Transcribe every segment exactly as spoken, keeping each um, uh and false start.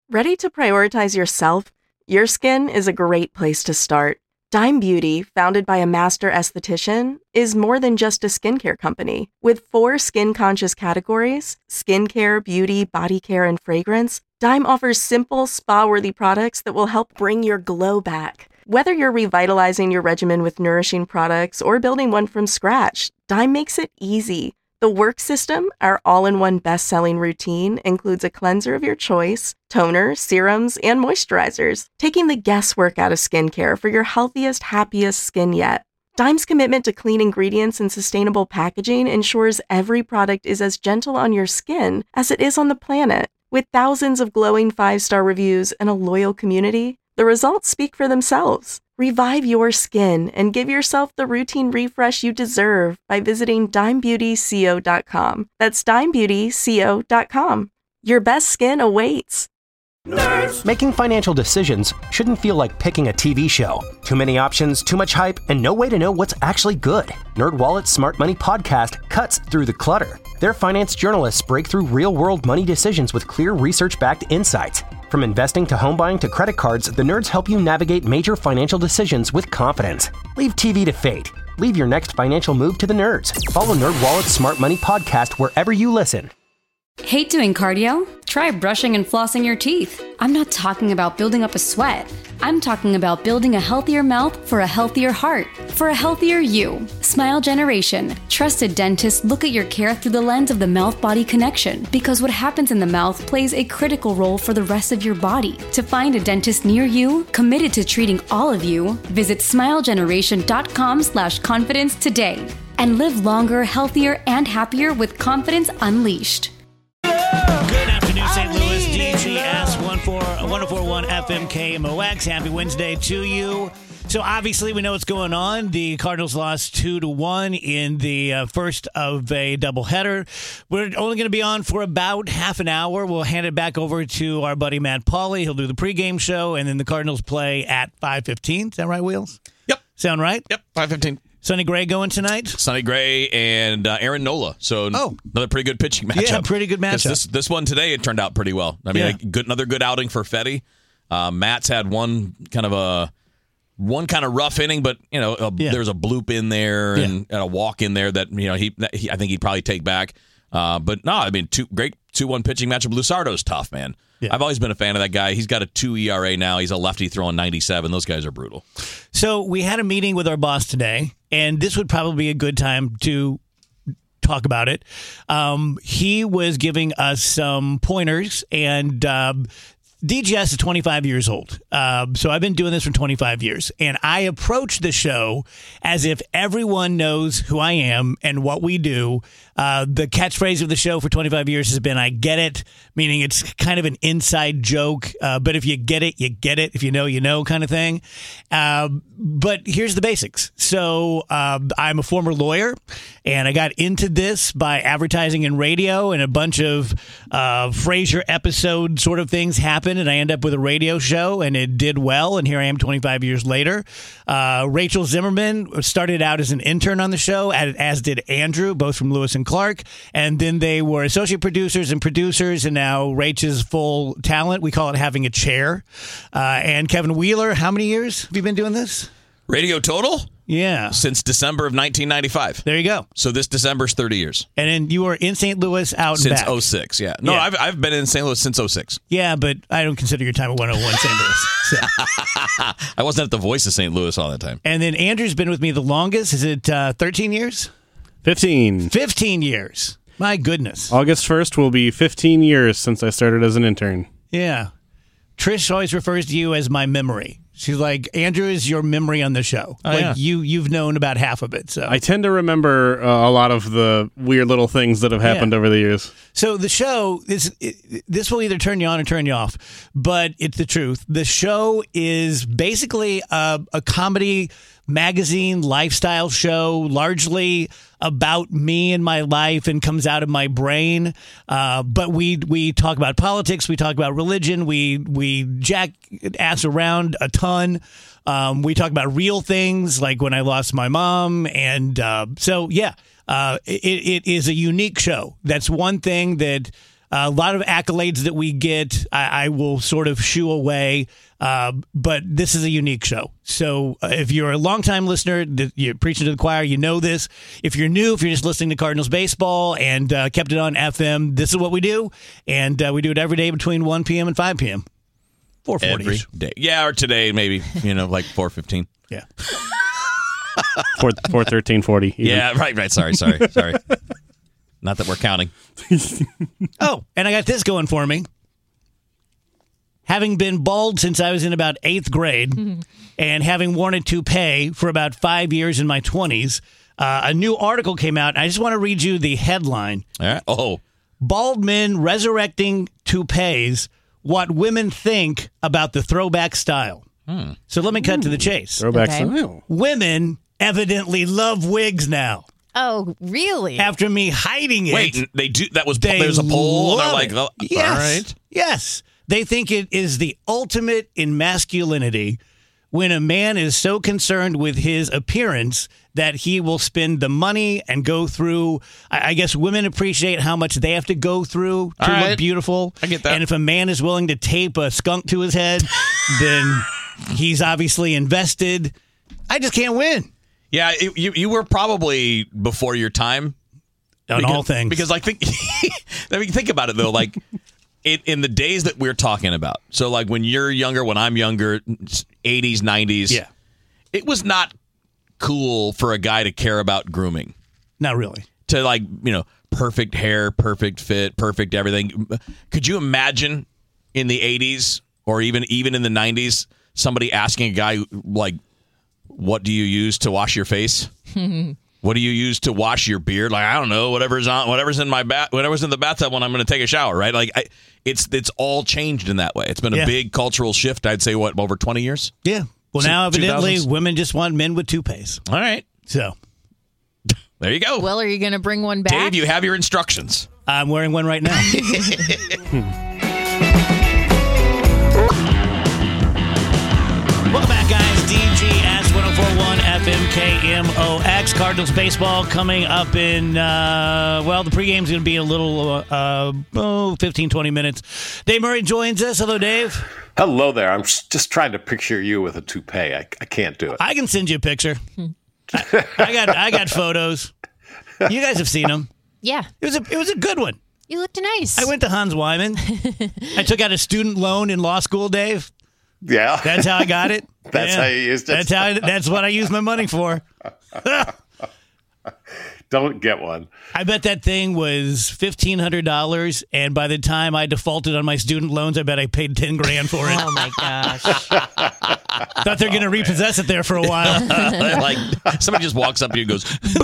Ready to prioritize yourself? Your skin is a great place to start. Dime Beauty, founded by a master esthetician, is more than just a skincare company. With four skin-conscious categories, skincare, beauty, body care, and fragrance, Dime offers simple, spa-worthy products that will help bring your glow back. Whether you're revitalizing your regimen with nourishing products or building one from scratch, Dime makes it easy. The Work System, our all-in-one best-selling routine, includes a cleanser of your choice, toner, serums, and moisturizers, taking the guesswork out of skincare for your healthiest, happiest skin yet. Dime's commitment to clean ingredients and sustainable packaging ensures every product is as gentle on your skin as it is on the planet. With thousands of glowing five-star reviews and a loyal community, the results speak for themselves. Revive your skin and give yourself the routine refresh you deserve by visiting dime beauty co dot com. That's dime beauty co dot com. Your best skin awaits. Nerds. Making financial decisions shouldn't feel like picking a T V show. Too many options, too much hype, and no way to know what's actually good. NerdWallet's Smart Money Podcast cuts through the clutter. Their finance journalists break through real-world money decisions with clear research-backed insights. From investing to home buying to credit cards, the nerds help you navigate major financial decisions with confidence. Leave T V to fate. Leave your next financial move to the nerds. Follow NerdWallet's Smart Money Podcast wherever you listen. Hate doing cardio? Try brushing and flossing your teeth. I'm not talking about building up a sweat. I'm talking about building a healthier mouth for a healthier heart, for a healthier you. Smile Generation. Trusted dentists look at your care through the lens of the mouth-body connection, because what happens in the mouth plays a critical role for the rest of your body. To find a dentist near you, committed to treating all of you, visit smilegeneration.com slash confidence today. And live longer, healthier, and happier with confidence unleashed. Good afternoon, Saint Louis. D G S one oh four point one F M K M O X. Happy Wednesday to you. So obviously we know what's going on. The Cardinals lost two to one in the uh, first of a doubleheader. We're only going to be on for about half an hour. We'll hand it back over to our buddy Matt Pauley. He'll do the pregame show, and then the Cardinals play at five fifteen. Is that right, Wheels? Yep. Sound right? Yep, five fifteen. Sonny Gray going tonight? Sonny Gray and uh, Aaron Nola. So oh. another pretty good pitching matchup. Yeah, pretty good matchup. This, this one today, it turned out pretty well. I mean, yeah. a good, another good outing for Fetty. Uh, Matt's had one kind of a one kind of rough inning, but you know, a, yeah. there's a bloop in there and, yeah. and a walk in there that you know he, that he I think he'd probably take back. Uh, but no, I mean, two great two one pitching matchup. Lusardo's tough, man. Yeah. I've always been a fan of that guy. He's got a two E R A now. He's a lefty throwing ninety-seven. Those guys are brutal. So we had a meeting with our boss today, and this would probably be a good time to talk about it. Um, he was giving us some pointers, and um, D G S is twenty-five years old. Uh, so I've been doing this for twenty-five years, and I approach the show as if everyone knows who I am and what we do. Uh, the catchphrase of the show for twenty-five years has been, I get it, meaning it's kind of an inside joke. Uh, but if you get it, you get it. If you know, you know kind of thing. Uh, but here's the basics. So uh, I'm a former lawyer, and I got into this by advertising and radio, and a bunch of uh, Frasier episode sort of things happened, and I end up with a radio show, and it did well, and here I am twenty-five years later. Uh, Rachel Zimmerman started out as an intern on the show, as did Andrew, both from Lewis and Clark, and then they were associate producers and producers, and now Rach is full talent. We call it having a chair. Uh, and Kevin Wheeler, how many years have you been doing this? Radio total? Yeah. Since December of nineteen ninety-five. There you go. So this December's thirty years. And then you were in Saint Louis out Since back. oh six, yeah. No, yeah. I've I've been in Saint Louis since oh six. Yeah, but I don't consider your time at one oh one Saint Louis. So. I wasn't at the Voice of Saint Louis all that time. And then Andrew's been with me the longest. Is it uh, thirteen years? fifteen. fifteen years. My goodness. August first will be fifteen years since I started as an intern. Yeah. Trish always refers to you as my memory. She's like, Andrew is your memory on the show. Oh, like yeah. you, you've known about half of it. So I tend to remember uh, a lot of the weird little things that have happened Yeah. over the years. So the show, this, it, this will either turn you on or turn you off, but it's the truth. The show is basically a, a comedy magazine lifestyle show, largely about me and my life, and comes out of my brain. Uh, but we we talk about politics, we talk about religion, we we jackass around a ton. Um, we talk about real things, like when I lost my mom, and uh, so yeah, uh, it, it is a unique show. That's one thing that a lot of accolades that we get, I, I will sort of shoo away. Uh, but this is a unique show. So uh, if you're a longtime listener, th- you're preaching to the choir, you know this. If you're new, if you're just listening to Cardinals baseball and uh, kept it on F M, this is what we do. And uh, we do it every day between one p.m. and five p.m. four forty Every day. Yeah, or today maybe, you know, like four fifteen. Yeah. four, four thirteen forty. Yeah, right, right. Sorry, sorry, sorry. Not that we're counting. Oh, and I got this going for me. Having been bald since I was in about eighth grade mm-hmm. and having worn a toupee for about five years in my twenties, uh, a new article came out. I just want to read you the headline. All right. Oh. Bald men resurrecting toupees, what women think about the throwback style. Hmm. So let me cut Ooh. to the chase. Throwback okay. style. Women evidently love wigs now. Oh, really? After me hiding it. Wait, they do. That was there's a poll. And they're like, oh, yes, all right. Yes. They think it is the ultimate in masculinity when a man is so concerned with his appearance that he will spend the money and go through. I guess women appreciate how much they have to go through to right. look beautiful. I get that. And if a man is willing to tape a skunk to his head, then he's obviously invested. I just can't win. Yeah, it, you you were probably before your time on because, all things. Because like think, I mean, think about it though, like. It, in the days that we're talking about, so like when you're younger, when I'm younger, eighties, nineties, yeah, it was not cool for a guy to care about grooming. Not really. To like, you know, perfect hair, perfect fit, perfect everything. Could you imagine in the eighties or even even in the nineties, somebody asking a guy like, what do you use to wash your face? What do you use to wash your beard? Like, I don't know, whatever's on, whatever's in my bath, whatever's in the bathtub when I'm going to take a shower, right? Like, I, it's it's all changed in that way. It's been a yeah. big cultural shift. I'd say, what, over twenty years? Yeah. Well, now evidently two thousands women just want men with toupees. All right. So there you go. Well, are you going to bring one back? Dave, you have your instructions. I'm wearing one right now. Welcome back, guys. D G S one oh four point one F M K M O X. Cardinals baseball coming up in, uh, well, the pregame's going to be a little, uh, oh, fifteen, twenty minutes. Dave Murray joins us. Hello, Dave. Hello there. I'm just trying to picture you with a toupee. I, I can't do it. I can send you a picture. I, I got I got photos. You guys have seen them. Yeah. It was a it was a good one. You looked nice. I went to Hans Wyman. I took out a student loan in law school, Dave. Yeah. That's how I got it. That's yeah. how you used it. That's how. I, that's what I used my money for. Don't get one. I bet that thing was fifteen hundred dollars, and by the time I defaulted on my student loans, I bet I paid ten grand for it. Oh my gosh! Thought they're going to oh, repossess it there for a while. Like somebody just walks up to you and goes,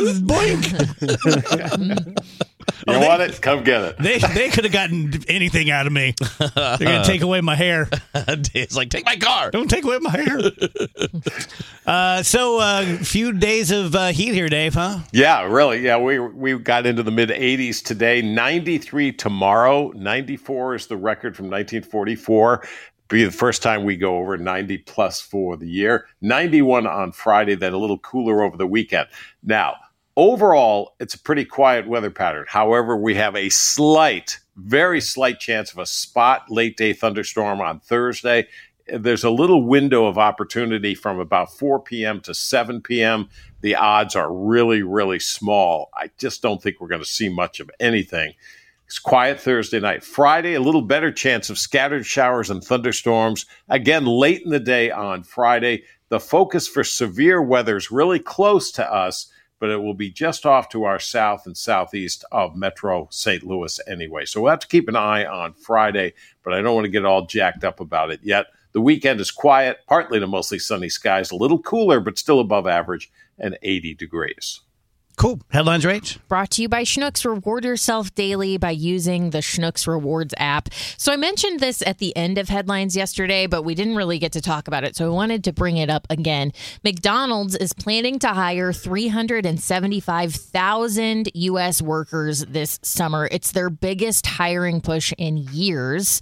boink. You oh, they, want it? Come get it. They they could have gotten anything out of me. They're going to take away my hair. It's like, take my car. Don't take away my hair. uh, so a uh, few days of uh, heat here, Dave, huh? Yeah, really. Yeah, we we got into the mid eighties today. ninety-three tomorrow. ninety-four is the record from nineteen forty-four. Be the first time we go over ninety plus for the year. ninety-one on Friday, then a little cooler over the weekend. Now, overall, it's a pretty quiet weather pattern. However, we have a slight, very slight chance of a spot late day thunderstorm on Thursday. There's a little window of opportunity from about four p.m. to seven p.m. The odds are really, really small. I just don't think we're going to see much of anything. It's quiet Thursday night. Friday, a little better chance of scattered showers and thunderstorms. Again, late in the day on Friday. The focus for severe weather is really close to us, but it will be just off to our south and southeast of Metro Saint Louis anyway. So we'll have to keep an eye on Friday, but I don't want to get all jacked up about it yet. The weekend is quiet, partly to mostly sunny skies, a little cooler, but still above average, and eighty degrees. Cool. Headlines, Rach? Brought to you by Schnucks. Reward yourself daily by using the Schnucks Rewards app. So I mentioned this at the end of headlines yesterday, but we didn't really get to talk about it, so I wanted to bring it up again. McDonald's is planning to hire three hundred seventy-five thousand U S workers this summer. It's their biggest hiring push in years.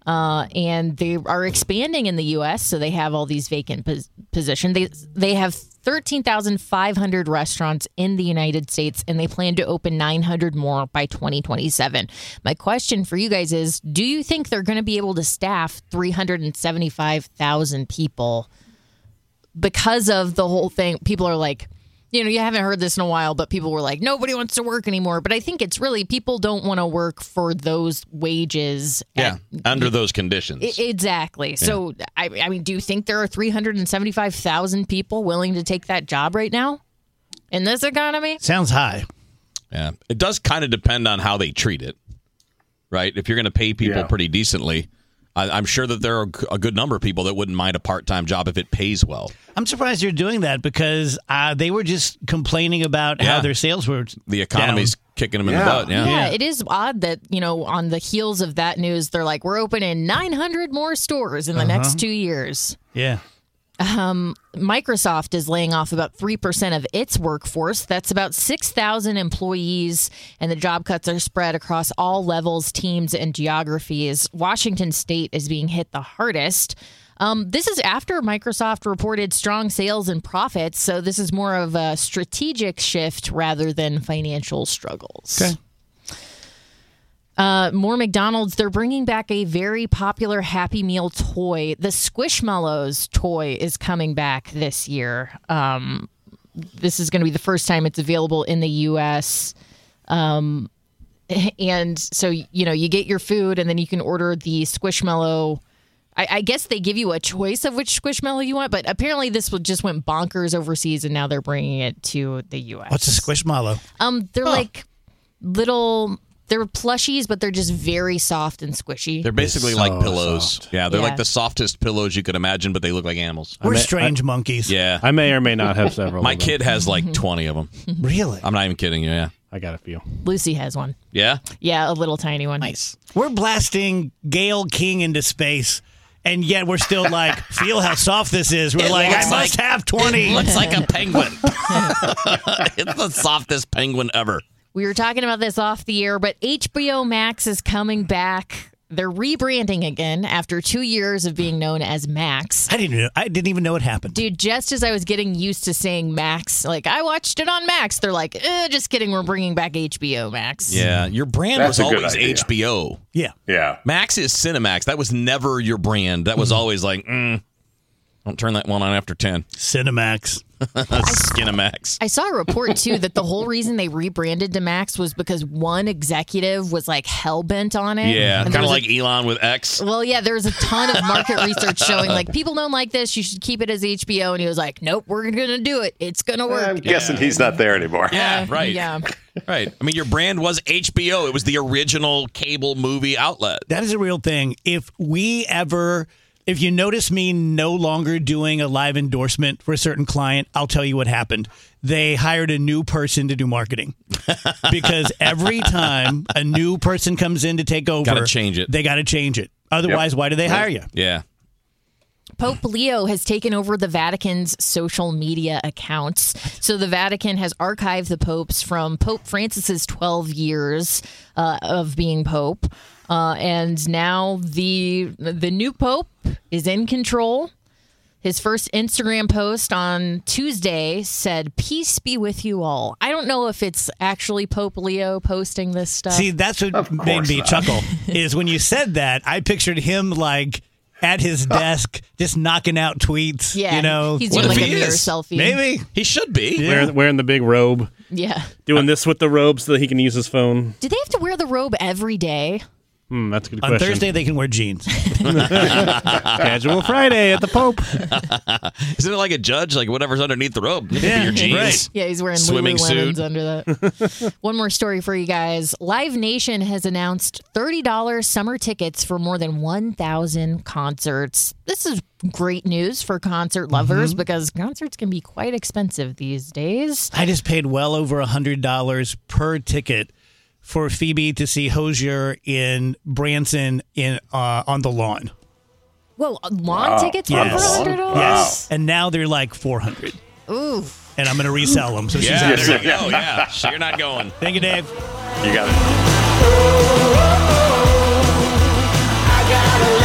Uh, and they are expanding in the U S, so they have all these vacant pos- positions. They they have thirteen thousand five hundred restaurants in the United States, and they plan to open nine hundred more by twenty twenty-seven. My question for you guys is, do you think they're going to be able to staff three hundred seventy-five thousand people because of the whole thing? People are like, you know, you haven't heard this in a while, but people were like, nobody wants to work anymore. But I think it's really people don't want to work for those wages. Yeah, at, under those conditions. I- exactly. Yeah. So, I, I mean, do you think there are three hundred seventy-five thousand people willing to take that job right now in this economy? Sounds high. Yeah, it does kind of depend on how they treat it, right? If you're going to pay people Yeah. pretty decently, I, I'm sure that there are a good number of people that wouldn't mind a part-time job if it pays well. I'm surprised you're doing that because uh, they were just complaining about Yeah. how their sales were The economy's down. kicking them in Yeah. the butt. Yeah. Yeah, it is odd that, you know, on the heels of that news, they're like, we're opening nine hundred more stores in the Uh-huh. next two years. Yeah. Um, Microsoft is laying off about three percent of its workforce. That's about six thousand employees, and the job cuts are spread across all levels, teams, and geographies. Washington State is being hit the hardest. Um, this is after Microsoft reported strong sales and profits, so this is more of a strategic shift rather than financial struggles. Okay. Uh, more McDonald's. They're bringing back a very popular Happy Meal toy. The Squishmallows toy is coming back this year. Um, this is going to be the first time it's available in the U S Um, and so, you know, you get your food and then you can order the Squishmallow. I, I guess they give you a choice of which Squishmallow you want, but apparently this just went bonkers overseas and now they're bringing it to the U S. What's a Squishmallow? Um, they're Oh. like little... They're plushies, but they're just very soft and squishy. They're basically so like pillows. soft. Yeah, they're Yeah. like the softest pillows you could imagine, but they look like animals. We're may- strange monkeys. Yeah. I may or may not have several. My of them. kid has like twenty of them. Really? I'm not even kidding you. Yeah. I got a few. Lucy has one. Yeah? Yeah, a little tiny one. Nice. We're blasting Gail King into space, and yet we're still like, feel how soft this is. We're It like, I looks must like- have twenty. It looks like a penguin. It's the softest penguin ever. We were talking about this off the air, but H B O Max is coming back. They're rebranding again after two years of being known as Max. I didn't know. I didn't even know it happened. Dude, just as I was getting used to saying Max, like I watched it on Max, they're like, eh, just kidding, we're bringing back H B O Max. Yeah, your brand That's was a good always idea. H B O. Yeah. Yeah. Max is Cinemax. That was never your brand. That was always like, mm, don't turn that one on after ten. Cinemax. Skinemax. I saw a report, too, that the whole reason they rebranded to Max was because one executive was like hell-bent on it. Yeah, And kind there of was a- like Elon with X. Well, yeah, there was a ton of market research showing like people don't like this. You should keep it as H B O. And he was like, nope, we're going to do it. It's going to I'm work. guessing he's not there anymore. Yeah, Uh, right. Yeah. Right. I mean, your brand was H B O. It was the original cable movie outlet. That is a real thing. If we ever, if you notice me no longer doing a live endorsement for a certain client, I'll tell you what happened. They hired a new person to do marketing because every time a new person comes in to take over, Gotta change it. They got to change it. Otherwise, Yep. why do they hire you? Yeah. Pope Leo has taken over the Vatican's social media accounts. So the Vatican has archived the popes from Pope Francis's twelve years uh, of being pope. Uh, and now the the new pope is in control. His first Instagram post on Tuesday said, "Peace be with you all." I don't know if it's actually Pope Leo posting this stuff. See, that's what Of made course me not. chuckle is when you said that, I pictured him like at his desk just knocking out tweets. yeah, You know, he's what doing if like a he mirror is? selfie. maybe. He should be. Yeah. Wearing, wearing the big robe, Yeah. doing this with the robe so that he can use his phone. Do they have to wear the robe every day? Hmm, that's a good On question. Thursday, they can wear jeans. Casual Friday at the Pope. Isn't it like a judge? Like whatever's underneath the robe. It could Yeah, be your jeans. right. Yeah, he's wearing Swimming Lululemons suit. under that. One more story for you guys. Live Nation has announced thirty dollars summer tickets for more than one thousand concerts. This is great news for concert lovers because concerts can be quite expensive these days. I just paid well over one hundred dollars per ticket for Phoebe to see Hozier in Branson in uh, on the lawn. Whoa, lawn tickets were Yes. for one hundred dollars? Yes. And now they're like four hundred Ooh. and I'm going to resell them. So she's Yeah, out there there. you go. Yeah. So you're not going. Thank you, Dave. You got it.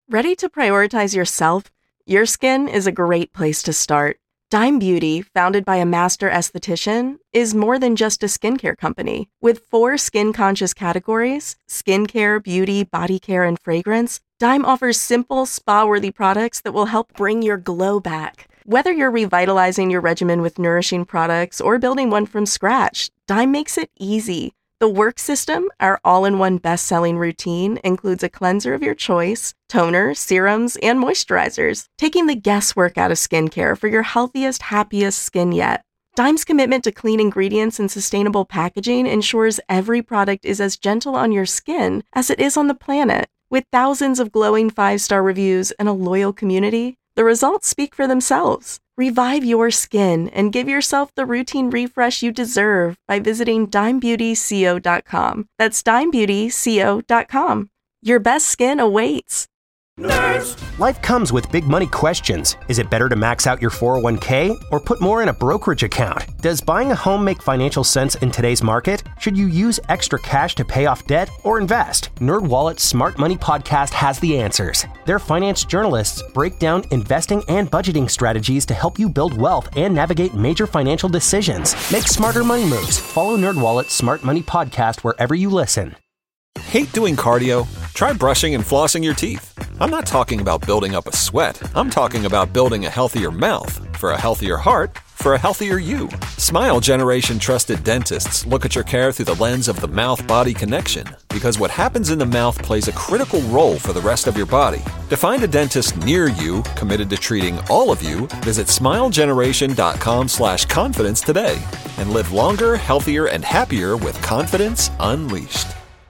Ready to prioritize yourself? Your skin is a great place to start. Dime Beauty, founded by a master esthetician, is more than just a skincare company. With four skin-conscious categories, skincare, beauty, body care, and fragrance, Dime offers simple, spa-worthy products that will help bring your glow back. Whether you're revitalizing your regimen with nourishing products or building one from scratch, Dime makes it easy. The Work System, our all-in-one best-selling routine, includes a cleanser of your choice, toner, serums, and moisturizers, taking the guesswork out of skincare for your healthiest, happiest skin yet. Dime's commitment to clean ingredients and sustainable packaging ensures every product is as gentle on your skin as it is on the planet. With thousands of glowing five-star reviews and a loyal community, the results speak for themselves. Revive your skin and give yourself the routine refresh you deserve by visiting dime beauty co dot com. That's dime beauty co dot com. Your best skin awaits. Nerds. Life comes with big money questions. Is it better to max out your four oh one k or put more in a brokerage account? Does buying a home make financial sense in today's market? Should you use extra cash to pay off debt or invest? NerdWallet's Smart Money Podcast has the answers. Their finance journalists break down investing and budgeting strategies to help you build wealth and navigate major financial decisions. Make smarter money moves. Follow NerdWallet's Smart Money Podcast wherever you listen. Hate doing cardio? Try brushing and flossing your teeth. I'm not talking about building up a sweat. I'm talking about building a healthier mouth. For a healthier heart, for a healthier you. Smile Generation trusted dentists look at your care through the lens of the mouth-body connection, because what happens in the mouth plays a critical role for the rest of your body. To find a dentist near you committed to treating all of you, visit smilegeneration.com slash confidence today and live longer, healthier, and happier with confidence unleashed.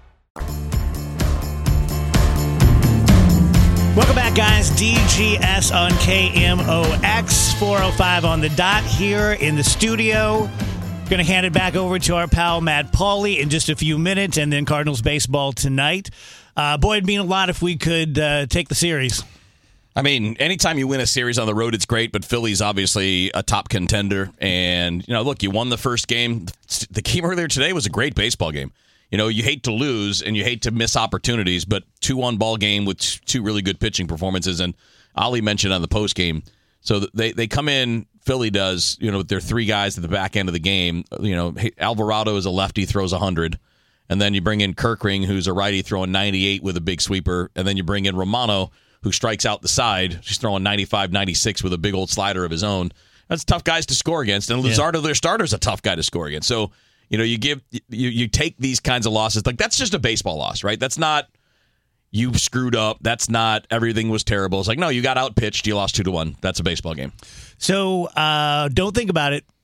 Welcome back, guys. D G S on K M O X, four oh five on the dot here in the studio. Going to hand it back over to our pal Matt Pauley in just a few minutes, and then Cardinals baseball tonight. Uh, boy, it'd mean a lot if we could uh, take the series. I mean, anytime you win a series on the road, it's great, but Philly's obviously a top contender. And, you know, look, you won the first game. The game earlier today was a great baseball game. You know, you hate to lose and you hate to miss opportunities, but two one ball game with two really good pitching performances. And Ali mentioned on the post game, so they, they come in, Philly does, you know, with their three guys at the back end of the game. You know, Alvarado is a lefty, throws one hundred. And then you bring in Kirkring, who's a righty, throwing ninety-eight with a big sweeper. And then you bring in Romano, who strikes out the side. She's throwing ninety-five, ninety-six with a big old slider of his own. That's tough guys to score against. And Luzardo, yeah. their starter, is a tough guy to score against. So, you know, you give you you take these kinds of losses. Like, that's just a baseball loss, right? That's not you screwed up. That's not everything was terrible. It's like, no, you got outpitched. You lost two to one. That's a baseball game. So uh, don't think about it.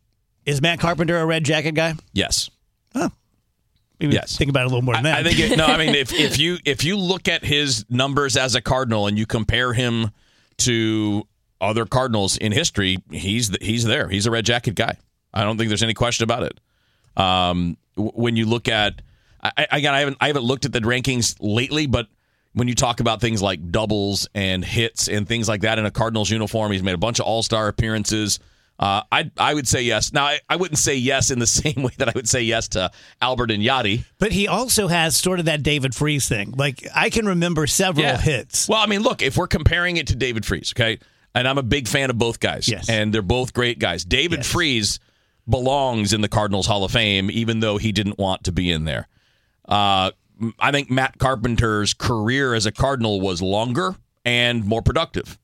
Is Matt Carpenter a red jacket guy? Yes. Huh. Maybe yes. Think about it a little more than that. I, I think it, no. I mean, if if you if you look at his numbers as a Cardinal and you compare him to other Cardinals in history, he's the, he's there. He's a red jacket guy. I don't think there's any question about it. Um, when you look at, I, again, I haven't I haven't looked at the rankings lately, but when you talk about things like doubles and hits and things like that in a Cardinals uniform, he's made a bunch of All-Star appearances. Uh, I I would say yes. Now, I, I wouldn't say yes in the same way that I would say yes to Albert and Yachty. But he also has sort of that David Freese thing. Like, I can remember several yeah. hits. Well, I mean, look, if we're comparing it to David Freese, okay, and I'm a big fan of both guys, yes. and they're both great guys. David yes. Freese belongs in the Cardinals Hall of Fame, even though he didn't want to be in there. Uh, I think Matt Carpenter's career as a Cardinal was longer and more productive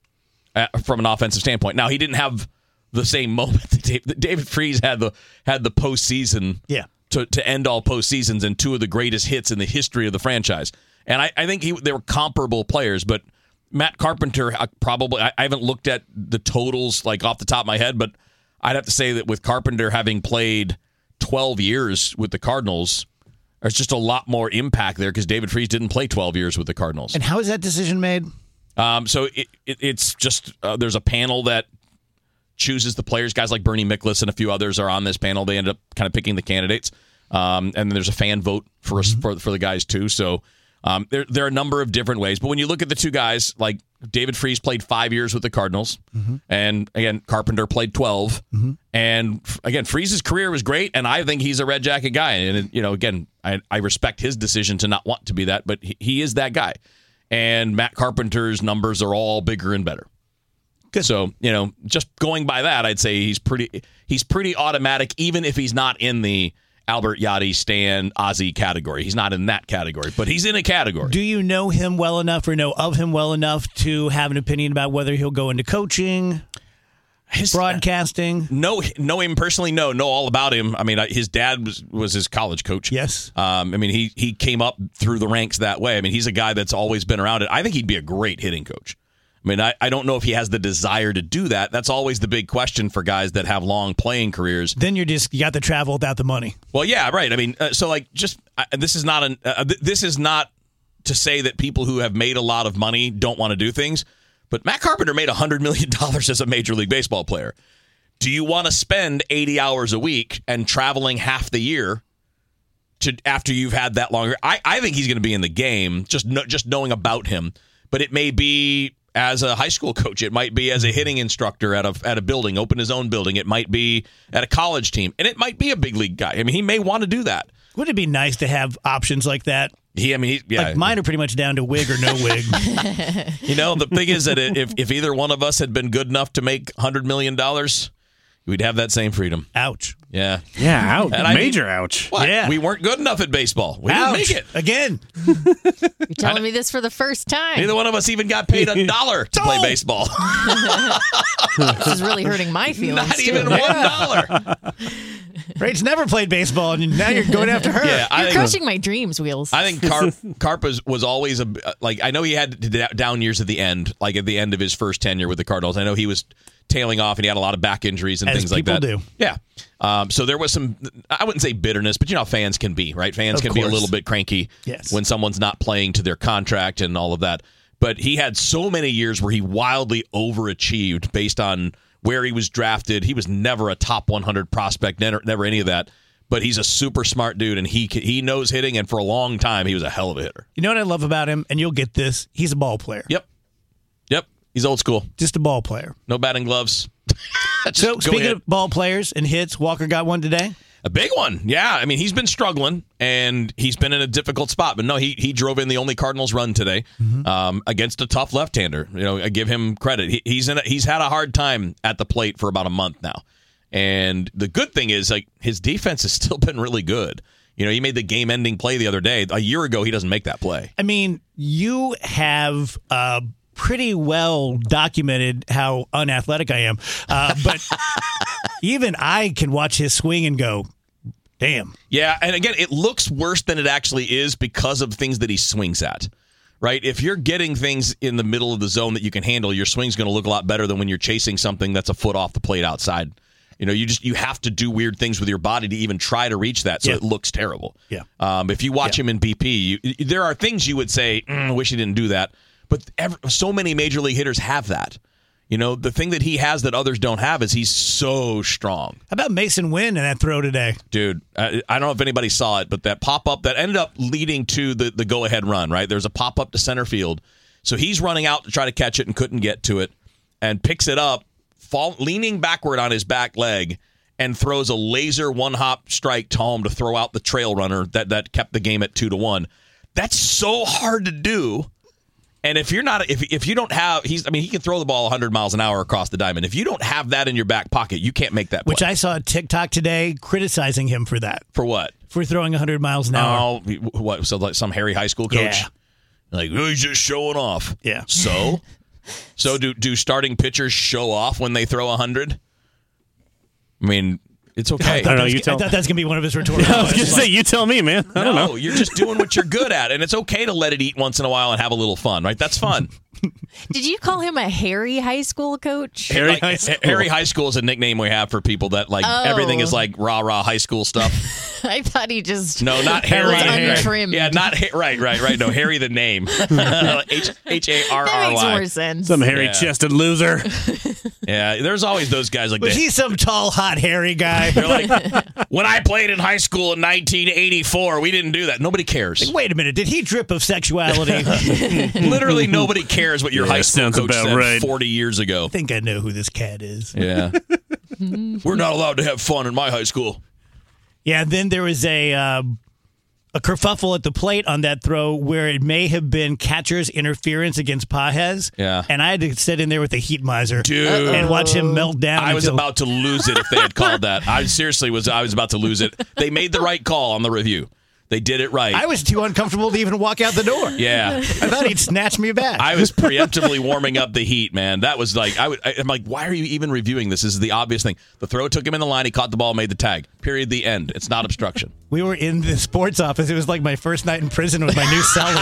uh, from an offensive standpoint. Now, he didn't have the same moment that David, David Freese had the had the postseason yeah. to, to end all postseasons and two of the greatest hits in the history of the franchise. And I, I think he, they were comparable players, but Matt Carpenter I probably I, I haven't looked at the totals like off the top of my head, but I'd have to say that with Carpenter having played twelve years with the Cardinals, there's just a lot more impact there because David Freese didn't play twelve years with the Cardinals. And how is that decision made? Um, so it, it, it's just uh, there's a panel that chooses the players. Guys like Bernie Miklasz and a few others are on this panel. They end up kind of picking the candidates. Um, and then there's a fan vote for us, for, for the guys, too. So um, there, there are a number of different ways. But when you look at the two guys, like David Freese played five years with the Cardinals. Mm-hmm. And, again, Carpenter played twelve. Mm-hmm. And, again, Freese's career was great, and I think he's a red jacket guy. And, you know, again, I, I respect his decision to not want to be that, but he, he is that guy. and Matt Carpenter's numbers are all bigger and better. Good. So, you know, just going by that, I'd say he's pretty he's pretty automatic, even if he's not in the Albert Yachty, Stan, Ozzie category. He's not in that category, but he's in a category. Do you know him well enough or know of him well enough to have an opinion about whether he'll go into coaching, his, broadcasting? No, know him personally, no. Know all about him. I mean, his dad was, was his college coach. Yes. Um, I mean, he, he came up through the ranks that way. I mean, he's a guy that's always been around it. I think he'd be a great hitting coach. I mean, I, I don't know if he has the desire to do that. That's always the big question for guys that have long playing careers. Then you're just, you got to travel without the money. Well, yeah, right. I mean, uh, so like just, uh, this is not an, uh, th- this is not to say that people who have made a lot of money don't want to do things, but Matt Carpenter made one hundred million dollars as a Major League Baseball player. Do you want to spend eighty hours a week and traveling half the year to after you've had that longer? I, I think he's going to be in the game, just no, just knowing about him, but it may be as a high school coach. It might be as a hitting instructor at a at a building, open his own building. It might be at a college team, and it might be a big league guy. I mean, he may want to do that. Wouldn't it be nice to have options like that? He, I mean, he, yeah. Like mine are pretty much down to wig or no wig. You know, the thing is that if if either one of us had been good enough to make one hundred million dollars, we'd have that same freedom. Ouch. Yeah. Yeah, ouch. And Major I mean, ouch. What? Yeah. We weren't good enough at baseball. We ouch. didn't make it. Again. You're telling me this for the first time. Neither one of us even got paid a dollar to play baseball. This is really hurting my feelings. Not too. even one dollar. Rach never played baseball, and now you're going after her. Yeah, I You're think, crushing my dreams, Wheels. I think Carp, Carp was, was always a like. I know he had d- down years at the end, like at the end of his first tenure with the Cardinals. I know he was tailing off, and he had a lot of back injuries and As things like people that. do. Yeah. Um, so there was some. I wouldn't say bitterness, but you know how fans can be, right? Fans Of can be a course. little bit cranky Yes. when someone's not playing to their contract and all of that. But he had so many years where he wildly overachieved based on where he was drafted. He was never a top one hundred prospect, never, never any of that. But he's a super smart dude, and he he knows hitting, and for a long time, he was a hell of a hitter. You know what I love about him, and you'll get this? He's a ball player. Yep. Yep. He's old school. Just a ball player. No batting gloves. Just So, go speaking ahead. of ball players and hits, Walker got one today? A big one. Yeah. I mean, he's been struggling, and he's been in a difficult spot. But no, he he drove in the only Cardinals run today um, against a tough left-hander. You know, I give him credit. He, he's in a, he's had a hard time at the plate for about a month now. And the good thing is, like, his defense has still been really good. You know, he made the game-ending play the other day. A year ago, he doesn't make that play. I mean, you have uh, pretty well documented how unathletic I am. Uh, but even I can watch his swing and go, damn. Yeah, and again, it looks worse than it actually is because of things that he swings at. Right? If you're getting things in the middle of the zone that you can handle, your swing's going to look a lot better than when you're chasing something that's a foot off the plate outside. You know, you just you have to do weird things with your body to even try to reach that, so Yeah. it looks terrible. Yeah. Um, if you watch Yeah. him in B P, you, there are things you would say, mm, I wish he didn't do that. But ever, so many major league hitters have that. You know, the thing that he has that others don't have is he's so strong. How about Mason Wynn in that throw today? Dude, I, I don't know if anybody saw it, but that pop-up that ended up leading to the, the go-ahead run, right? There's a pop-up to center field. So he's running out to try to catch it and couldn't get to it and picks it up, fall, leaning backward on his back leg, and throws a laser one-hop strike to home to throw out the trail runner that, that kept the game at two to one. That's so hard to do. And if you're not, if if you don't have, he's, I mean, he can throw the ball one hundred miles an hour across the diamond. If you don't have that in your back pocket, you can't make that play. Which I saw a TikTok today criticizing him for that. For what? For throwing one hundred miles an hour. Oh, what? So like some Harry high school coach? Yeah. Like, oh, he's just showing off. Yeah. So, so do do starting pitchers show off when they throw one hundred? I mean, it's okay. I I don't know, thought, you that's, tell- I thought that's going to be one of his rhetorical I was going to questions. say, you tell me, man. I don't No, know. you're just doing what you're good at, and it's okay to let it eat once in a while and have a little fun, right? That's fun. Did you call him a Harry high school coach? Harry Like, High School. Harry High School is a nickname we have for people that like Oh. everything is like rah rah high school stuff. I thought he just No, not was Harry. Right. untrimmed. Yeah, not Ha- right, right, right. No, Harry the name. H H A R That R makes Y. more sense. Some hairy Yeah. chested loser. Yeah, there's always those guys like Was that. he some tall, hot, hairy guy? They're like, when I played in high school in nineteen eighty-four, we didn't do that. Nobody cares. Wait a minute. Did he drip of sexuality? Literally nobody cares what your Yeah, high school sounds coach about said right. forty years ago. I think I know who this cat is. Yeah. We're not allowed to have fun in my high school. Yeah, then there was a uh, a kerfuffle at the plate on that throw where it may have been catcher's interference against Pages. Yeah. And I had to sit in there with a heat miser Dude. and watch him melt down. I was until- about to lose it if they had called that. I seriously was I was about to lose it. They made the right call on the review. They did it right. I was too uncomfortable to even walk out the door. Yeah. I thought he'd snatch me back. I was preemptively warming up the heat, man. That was like, I would, I, I'm like, why are you even reviewing this? This is the obvious thing. The throw took him in the line. He caught the ball, made the tag. Period. The end. It's not obstruction. We were in the sports office. It was like my first night in prison with my new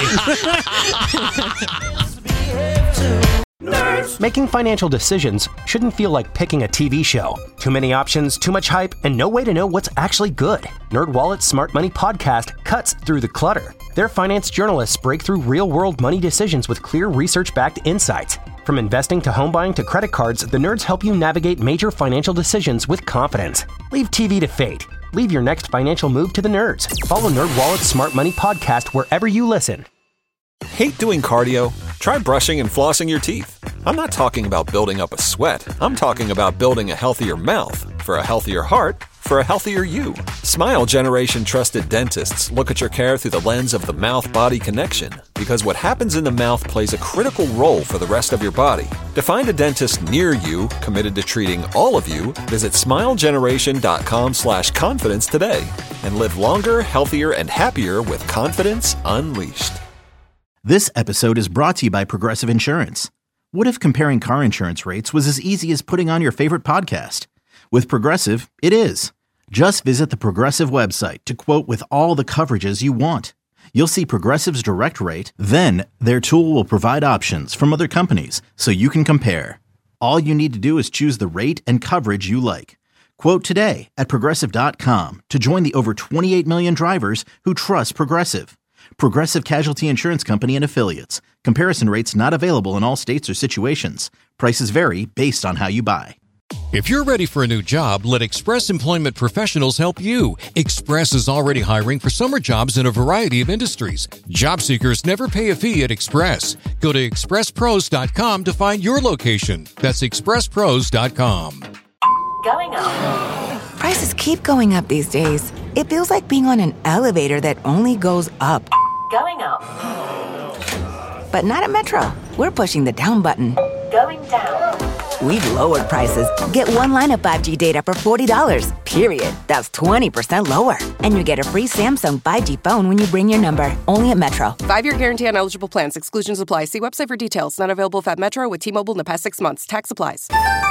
cellie. Making financial decisions shouldn't feel like picking a T V show. Too many options, too much hype, and no way to know what's actually good. NerdWallet's Smart Money Podcast cuts through the clutter. Their finance journalists break through real-world money decisions with clear research-backed insights. From investing to home buying to credit cards, the nerds help you navigate major financial decisions with confidence. Leave T V to fate. Leave your next financial move to the nerds. Follow NerdWallet's Smart Money Podcast wherever you listen. Hate doing cardio? Try brushing and flossing your teeth. I'm not talking about building up a sweat. I'm talking about building a healthier mouth. For a healthier heart, for a healthier you. Smile Generation trusted dentists look at your care through the lens of the mouth-body connection, because what happens in the mouth plays a critical role for the rest of your body. To find a dentist near you committed to treating all of you, visit smilegeneration.com slash confidence today and live longer, healthier, and happier with confidence unleashed. This episode is brought to you by Progressive Insurance. What if comparing car insurance rates was as easy as putting on your favorite podcast? With Progressive, it is. Just visit the Progressive website to quote with all the coverages you want. You'll see Progressive's direct rate, then their tool will provide options from other companies so you can compare. All you need to do is choose the rate and coverage you like. Quote today at Progressive dot com to join the over twenty-eight million drivers who trust Progressive. Progressive Casualty Insurance Company and Affiliates. Comparison rates not available in all states or situations. Prices vary based on how you buy. If you're ready for a new job, let Express Employment Professionals help you. Express is already hiring for summer jobs in a variety of industries. Job seekers never pay a fee at Express. Go to express pros dot com to find your location. That's express pros dot com. Going up. Prices keep going up these days. It feels like being on an elevator that only goes up. Going up. But not at Metro. We're pushing the down button. Going down. We've lowered prices. Get one line of five G data for forty dollars, period. That's twenty percent lower. And you get a free Samsung five G phone when you bring your number. Only at Metro. Five-year guarantee on eligible plans. Exclusions apply. See website for details. Not available at Metro with T-Mobile in the past six months. Tax applies.